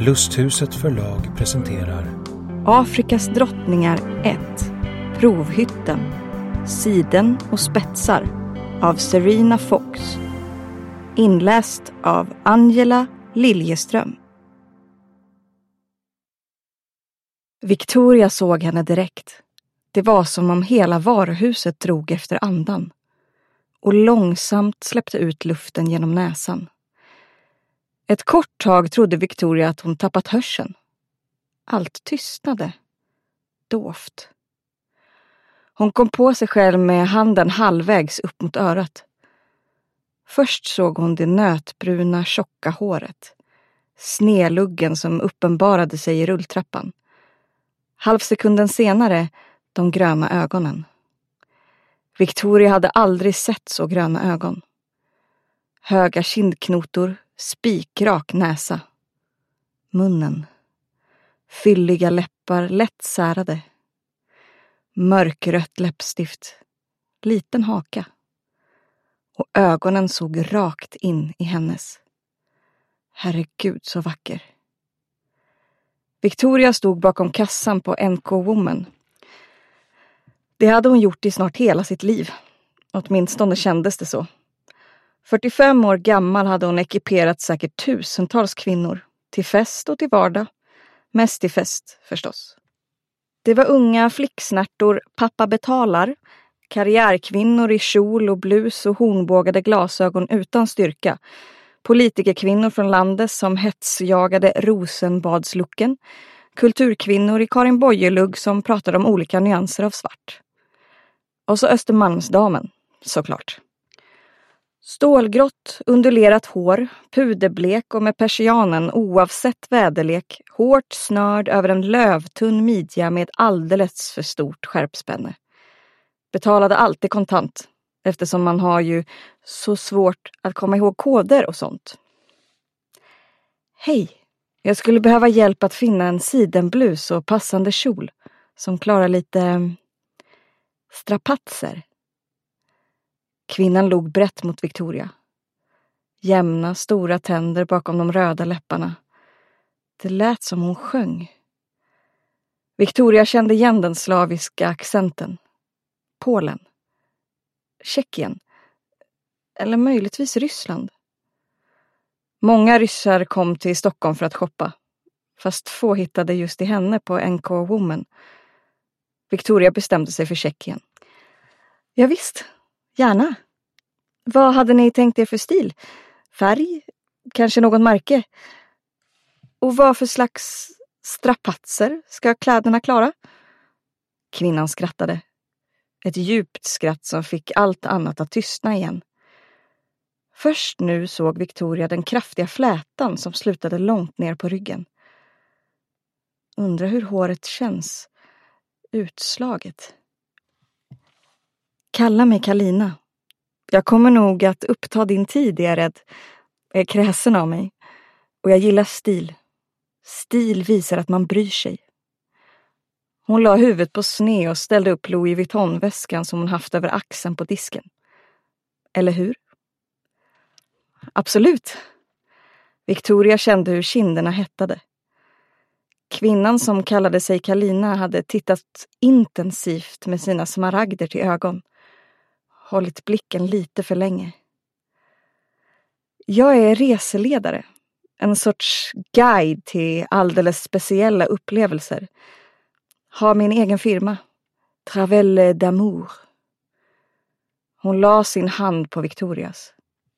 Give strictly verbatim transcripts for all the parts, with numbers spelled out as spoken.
Lusthuset förlag presenterar Afrikas drottningar ett. Provhytten. Siden och spetsar av Serena Fox. Inläst av Angela Liljeström. Victoria såg henne direkt. Det var som om hela varuhuset drog efter andan och långsamt släppte ut luften genom näsan. Ett kort tag trodde Victoria att hon tappat hörseln. Allt tystnade. Dovt. Hon kom på sig själv med handen halvvägs upp mot örat. Först såg hon det nötbruna tjocka håret. Sneluggen som uppenbarade sig i rulltrappan. Halvsekunden senare de gröna ögonen. Victoria hade aldrig sett så gröna ögon. Höga kindknotor, spikrak näsa. Munnen. Fylliga läppar, lätt särade. Mörkrött läppstift. Liten haka. Och ögonen såg rakt in i hennes. Herregud så vacker. Victoria stod bakom kassan på N K Woman. Det hade hon gjort i snart hela sitt liv. Åtminstone kändes det så. fyrtiofem år gammal hade hon ekiperat säkert tusentals kvinnor. Till fest och till vardag. Mest till fest förstås. Det var unga flicksnärtor, pappa betalar, karriärkvinnor i kjol och blus och hornbågade glasögon utan styrka, politikerkvinnor från landet som hetsjagade Rosenbadslucken, kulturkvinnor i Karin Boye-lugg som pratade om olika nyanser av svart. Och så Östermalmsdamen, såklart. Stålgrått, undulerat hår, puderblek och med persianen oavsett väderlek, hårt snörd över en lövtunn midja med alldeles för stort skärpspänne. Betalade alltid kontant, eftersom man har ju så svårt att komma ihåg koder och sånt. Hej, jag skulle behöva hjälp att finna en sidenblus och passande kjol som klarar lite strapatser. Kvinnan log brett mot Victoria. Jämna, stora tänder bakom de röda läpparna. Det lät som hon sjöng. Victoria kände igen den slaviska accenten. Polen. Tjeckien. Eller möjligtvis Ryssland. Många ryssar kom till Stockholm för att shoppa. Fast få hittade just i henne på N K Woman. Victoria bestämde sig för Tjeckien. Ja visst. Gärna. Vad hade ni tänkt er för stil? Färg? Kanske något märke? Och vad för slags strapatser ska kläderna klara? Kvinnan skrattade. Ett djupt skratt som fick allt annat att tystna igen. Först nu såg Victoria den kraftiga flätan som slutade långt ner på ryggen. Undrar hur håret känns. Utslaget. Kalla mig Kalina. Jag kommer nog att uppta din tid, är jag rädd. Jag är kräsen av mig. Och jag gillar stil. Stil visar att man bryr sig. Hon la huvudet på sne och ställde upp Louis Vuitton-väskan som hon haft över axeln på disken. Eller hur? Absolut. Victoria kände hur kinderna hettade. Kvinnan som kallade sig Kalina hade tittat intensivt med sina smaragder till ögon. Hållit blicken lite för länge. Jag är reseledare. En sorts guide till alldeles speciella upplevelser. Har min egen firma. Travel d'amour. Hon la sin hand på Victorias.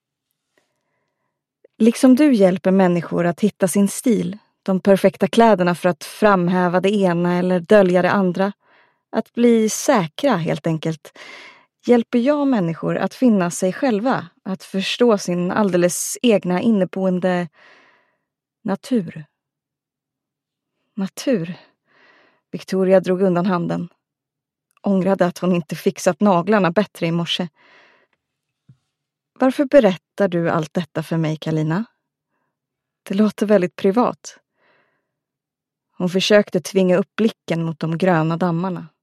Liksom du hjälper människor att hitta sin stil. De perfekta kläderna för att framhäva det ena eller dölja det andra. Att bli säkra helt enkelt. Hjälper jag människor att finna sig själva. Att förstå sin alldeles egna inneboende natur. Natur. Victoria drog undan handen. Ångrade att hon inte fixat naglarna bättre i morse. Varför berättar du allt detta för mig, Kalina? Det låter väldigt privat. Hon försökte tvinga upp blicken mot de gröna dammarna.